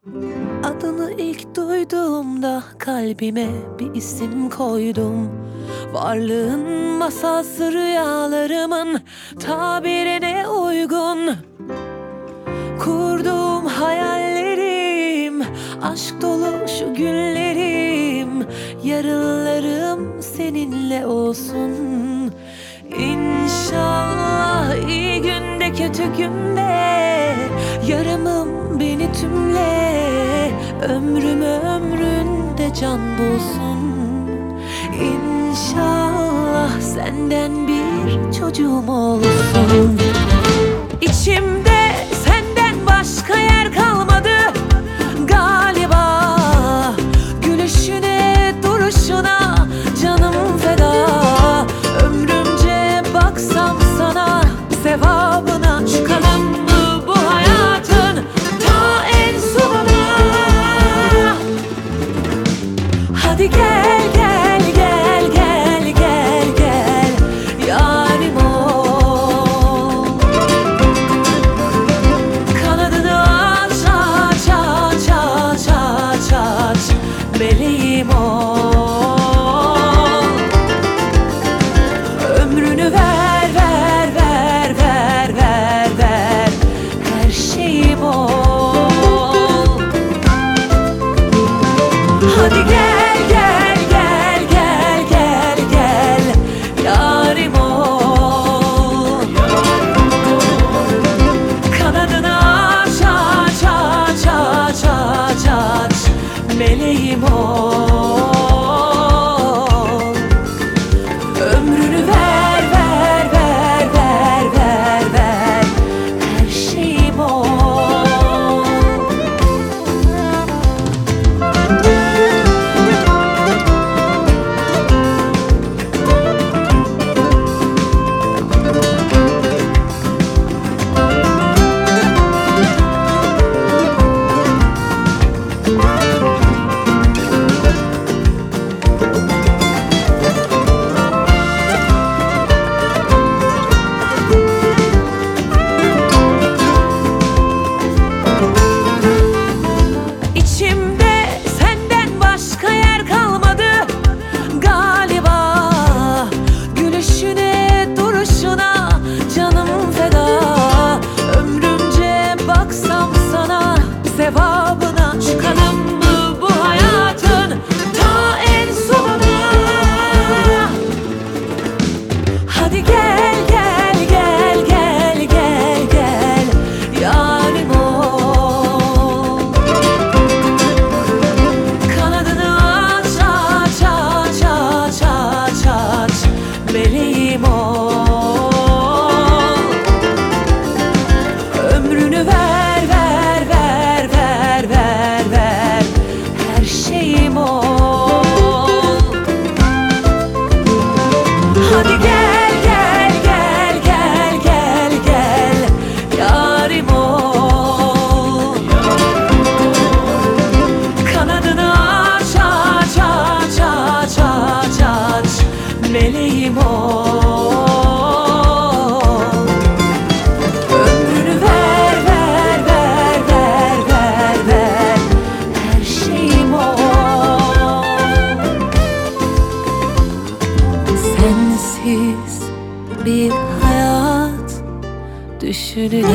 Adını ilk duyduğumda kalbime bir isim koydum. Varlığın masalsı rüyalarımın tabirine uygun. Kurduğum hayallerim, aşk dolu şu günlerim, yarınlarım seninle olsun. İnşallah iyi günde kötü günde yarımım beni tümle, ömründe can bulsun. İnşallah senden bir çocuğum olsun. İçimde senden başka yer kalmadı galiba. Gülüşüne, duruşuna canım feda. Ömrümce baksam sana, sevabına çıkalım mı bu hayatın ta en sonuna? Hadi gel gel gel gel gel gel yarim ol. Kanadını aç aç aç aç aç aç, meleğim ol. Ömrünü ver ver ver ver ver ver, her şeyim ol. Hadi gel gel gel gel gel gel yarim ol. Kanadını aç aç aç aç aç aç, meleğim ol. Ömrünü ver ver ver ver ver ver, her şeyim ol. İçimde senden başka yer kalmadı galiba. Gülüşüne, duruşuna canım feda. Ömrümce baksam sana, sevabına çıkalım mı bu hayatın ta en sonuna? Hadi gel gel gel gel gel gel yarim ol. Kanadını aç aç aç aç aç aç, meleğim ol. Ömrünü ver ver ver ver ver ver, her şeyim ol. Hadi gel gel gel gel gel gel yarim ol. Kanadını aç aç aç aç aç aç, meleğim ol. Ömrünü ver ver ver ver ver ver, her şeyim ol. Sensiz bir hayat düşünülemez.